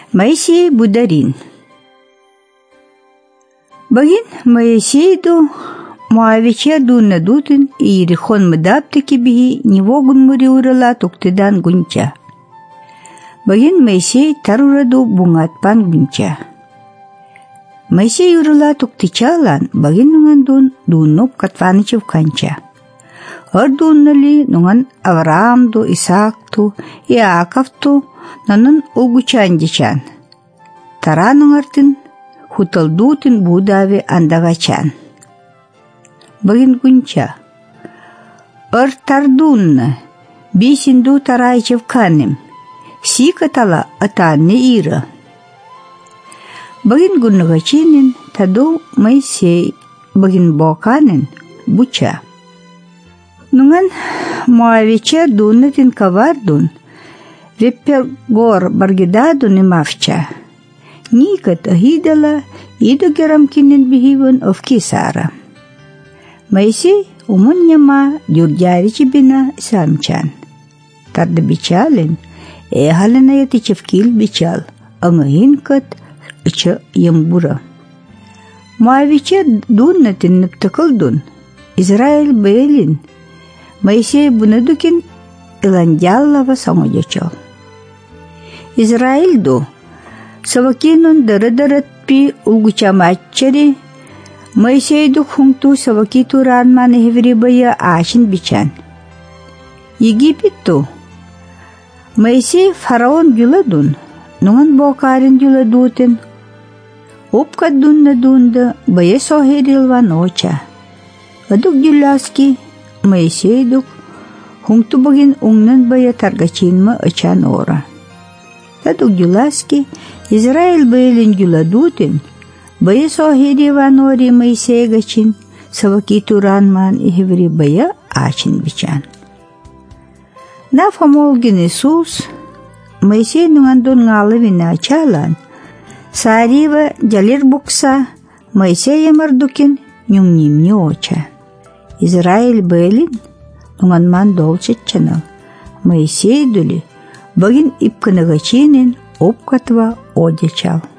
Моисей Бударин. Багин Моисейду Моавича дунна дутын и Иерихон мыдаптыки биги невогун мури урала туктыдан гунча. Багин Моисей тарураду бунгатпан гунча. Моисей урала туктычалан багин нунган дунноп катванычев канча. Ор дуннали нунган Авраамду, Исаакту, Иаковту нанын улгучандичан. Тараныңартын хуталдутын будаве андагачан. Багин гунча. Ор тардунна бисинду тарайчев канем. Сикатала атанны ира. Багин гуннагачинин таду Моисей багин боканин буча. Нунган Моавича дуннатин кавардун веппергор баргидадун имавча. Никат ахидала иду герамкинин бихиван овкисара. Моисей умунняма дюрджаричи бина самчан. Тарда бичалин эхалина ятичевкил бичал, ангахинкат ича ямбура. Моавича дуннатин нептакалдун, Израиль бейлин, Моисей бунадукин иландяллава самоджачал. Израильду савакинун дара-даратпи улгучамаччари Моисейду хунту савакиту ранман хеврибая ашин бичан. Египетту Моисей фараон юладун, нунган бокарин юладутин. Опкат дунда бая сохерилван оча. Адук юласки Моисейдук хунту багин унгнан бая таргачинма ачан ора. Адук юласки Израиль бейлин юладутин. Бая сохерилван ори Моисей гачин савакиту ранман хеврибая ачин бичан. На фамолгин Иисус, Моисей нугандун нгалавина ачалан, сарива джалир букса, Моисей ямардукин нюнгнимни оча. Израиль бейлин нуганман долчетчанал, Моисей дули багин ипканагачинин опкатва одячал.